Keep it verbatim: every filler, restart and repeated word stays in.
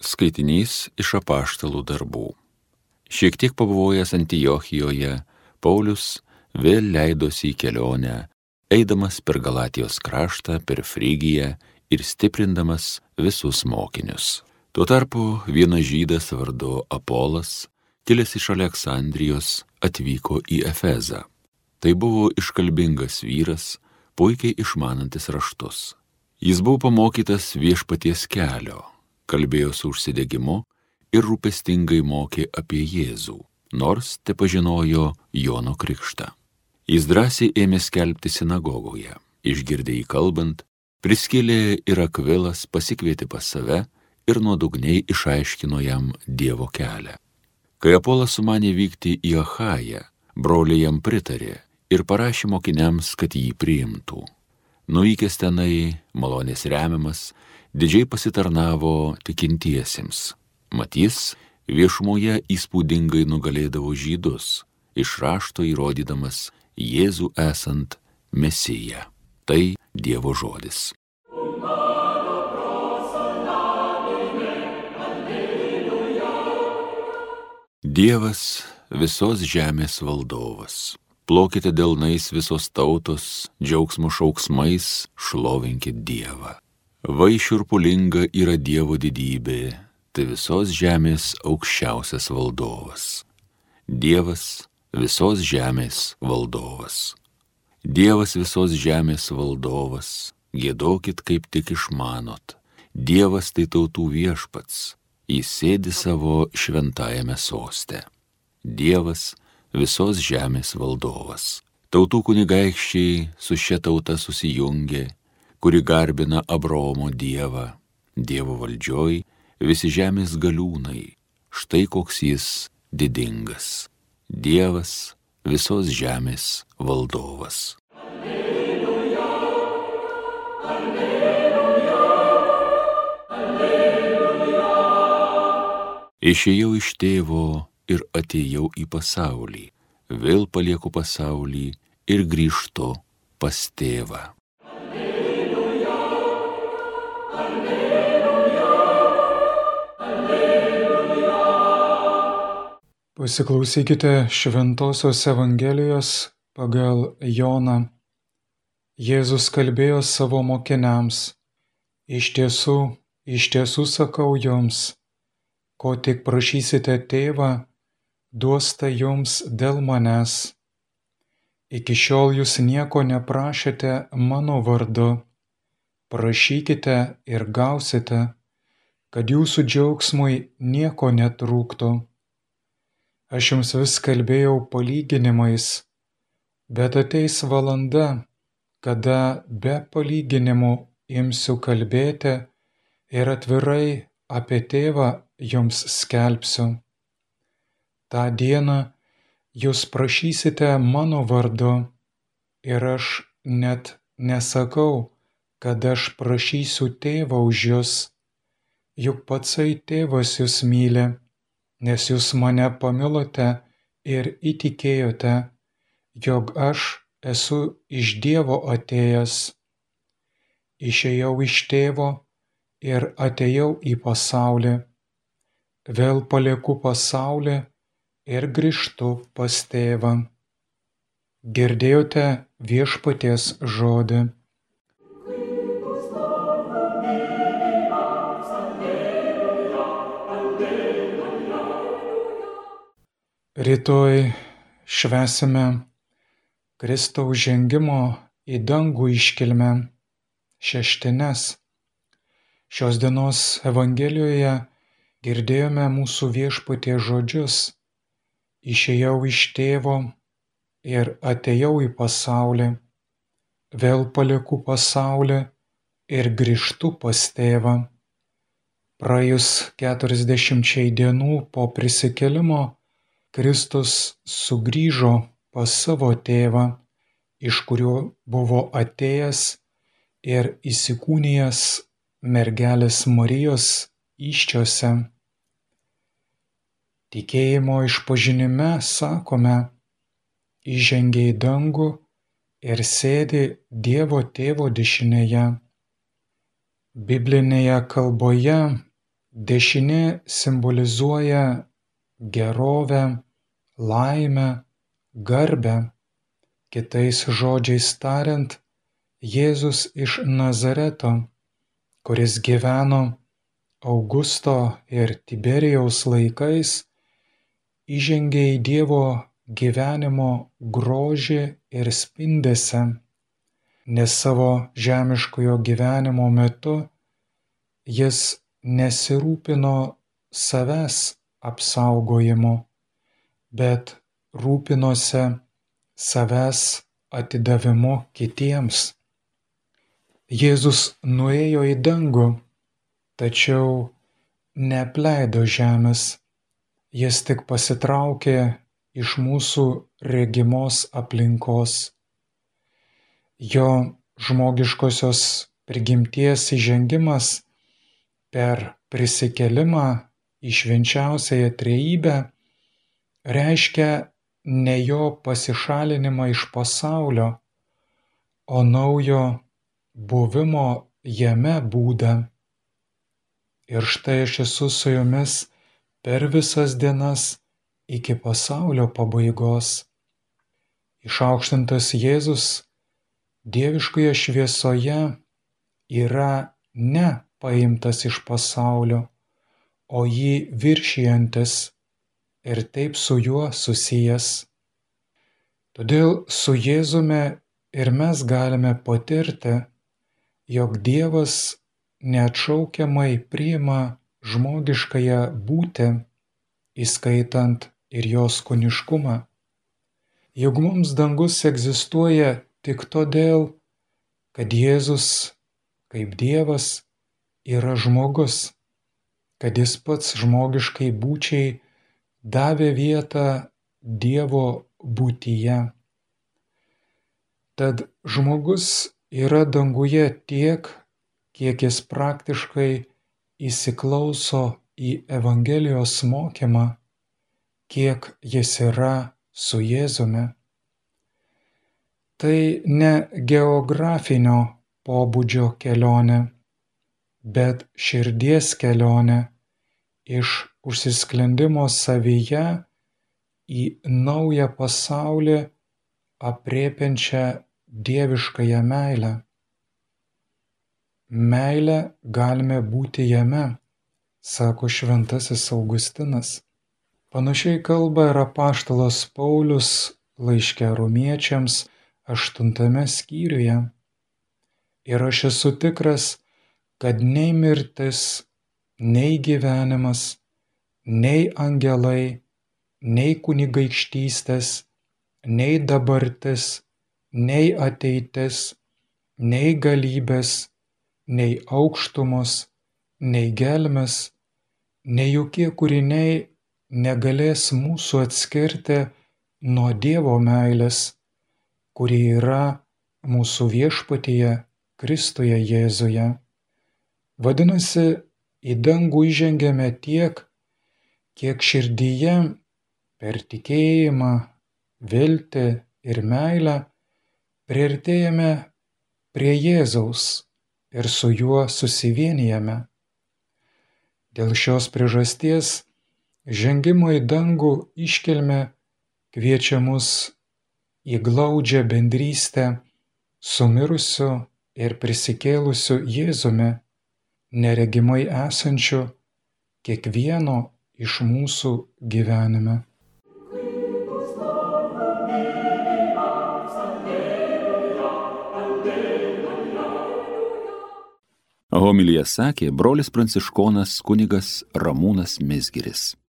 Skaitinys iš Apaštalų darbų. Šiek tiek pabuvojęs Antiochijoje, Paulius vėl leidosi į kelionę, eidamas per Galatijos kraštą, per Frygiją ir stiprindamas visus mokinius. Tuo tarpu vienas žydas vardu Apolas, kilęs iš Aleksandrijos, atvyko į Efezą. Tai buvo iškalbingas vyras, puikiai išmanantis raštus. Jis buvo pamokytas viešpaties kelio, kalbėjo su užsidegimu ir rūpestingai mokė apie Jėzų, nors tepažinojo Jono krikštą. Jis drąsiai ėmė skelbti sinagogoje. Išgirdė jį kalbant, Priskilė ir Akvilas pasikvietė pas save ir nuodugniai išaiškino jam Dievo kelią. Kai Apolas sumanė vykti į Achają, broliai jam pritarė ir parašė mokiniams, kad jį priimtų. Nuvykęs tenai, malonės remiamas, didžiai pasitarnavo tikintiesiems. Mat jis viešumoje įspūdingai nugalėdavo žydus, iš rašto įrodydamas Jėzų esant Mesiją. Tai Dievo žodis. Dievas visos žemės valdovas. Plokite delnais visos tautos, džiaugsmo šauksmais šlovinkit Dievą. Vai šiurpulinga yra Dievo didybė, tai visos žemės aukščiausias valdovas. Dievas visos žemės valdovas. Dievas visos žemės valdovas, giedokit kaip tik išmanot. Dievas tai tautų viešpats, jis sėdi savo šventajame soste. Dievas visos žemės valdovas. Tautų kunigaikščiai su šia tauta susijungė, kuri garbina Abraomo Dievą. Dievo valdžioj visi žemės galiūnai, štai koks jis didingas. Dievas visos žemės valdovas. Alleluja, alleluja, alleluja. Išėjau iš tėvo ir atėjau į pasaulį, vėl palieku pasaulį ir grįžtu pas tėvą. Alleluja, alleluja, alleluja. Pasiklausykite Šventosios Evangelijos pagal Joną. Jėzus kalbėjo savo mokiniams: Iš tiesų, iš tiesų sakau jums, ko tik prašysite tėvą, duos tai jums dėl manęs. Iki šiol jūs nieko neprašėte mano vardu. Prašykite ir gausite, kad jūsų džiaugsmui nieko netrūktų. Aš jums vis kalbėjau palyginimais, bet ateis valanda, kada be palyginimų imsiu kalbėti ir atvirai apie tėvą jums skelbsiu. Ta dieną jūs prašysite mano vardu ir aš net nesakau, kad aš prašysiu tėvą už jus, juk patsai tėvas jūs myli, nes jūs mane pamilote ir įtikėjote, jog aš esu iš Dievo atėjęs. Išėjau iš tėvo ir atėjau į pasaulį. Vėl palieku pasaulį ir grįžtu pas tėvą. Girdėjote viešpaties žodį. Rytoj švęsime Kristaus žengimo į dangų iškilmę, šeštines. Šios dienos Evangelijoje girdėjome mūsų viešpaties žodžius: Išėjau iš tėvo ir atėjau į pasaulį, vėl palieku pasaulį ir grįžtu pas tėvą. Praėjus keturiasdešimčiai dienų po prisikėlimo, Kristus sugrįžo pas savo tėvą, iš kurio buvo atėjęs ir įsikūnijęs mergelės Marijos įsčiose. Tikėjimo išpažinime sakome: įžengė į dangų ir sėdi Dievo tėvo dešinėje. Biblinėje kalboje Dešinė simbolizuoja gerovę, laimę, garbę. Kitais žodžiais tariant, Jėzus iš Nazareto, kuris gyveno Augusto ir Tiberijaus laikais, įžengė į Dievo gyvenimo grožį ir spindesį, nes savo žemiškojo gyvenimo metu jis nesirūpino savęs apsaugojimu, bet rūpinosi savęs atidavimu kitiems. Jėzus nuėjo į dangų, tačiau neapleido žemės, jis tik pasitraukė iš mūsų regimos aplinkos. Jo žmogiškosios prigimties įžengimas per prisikėlimą į švenčiausiąją trejybę reiškia ne jo pasišalinimą iš pasaulio, o naujo buvimo jame būdą. Ir štai aš esu su jumis per visas dienas iki pasaulio pabaigos. Išaukštintas Jėzus dieviškoje šviesoje yra ne paimtas iš pasaulio, o jį viršijantis ir taip su juo susijęs. Todėl su Jėzumi ir mes galime patirti, jog Dievas neatšaukiamai priima žmogiškąją būtį, įskaitant ir jos kūniškumą. Juk mums dangus egzistuoja tik todėl, kad Jėzus, kaip Dievas, yra žmogus, kad jis pats žmogiškai būčiai davė vietą Dievo būtyje. Tad žmogus yra danguje tiek, kiek jis praktiškai įsiklauso į Evangelijos mokymą, kiek jis yra su Jėzumi. Tai ne geografinio pobūdžio kelionė, bet širdies kelionė iš užsisklendimo savyje į naują pasaulį aprėpiančią dieviškąją meilę. Meilę galime būti jame, sako šventasis Augustinas. Panašiai kalba ir apaštalas Paulius laiške Romiečiams aštuntame skyriuje. Ir aš esu tikras, kad nei mirtis, nei gyvenimas, nei angelai, nei kunigaikštystės, nei dabartis, nei ateitis, nei galybės, nei aukštumos, nei gelmės, nei jokie kūriniai negalės mūsų atskirti nuo Dievo meilės, kuri yra mūsų viešpatyje Kristuje Jėzuje. Vadinasi, į dangų įžengiame tiek, kiek širdyje per tikėjimą, viltį ir meilę priartėjame prie Jėzaus ir su juo susivienijame. Dėl šios priežasties žengimo į dangų iškilmė kviečia mus į glaudžią bendrystę su mirusiu ir prisikėlusiu Jėzumi, neregimai esančiu kiekvieno iš mūsų gyvenime. Homiliją sakė brolis pranciškonas kunigas Ramūnas Mizgiris.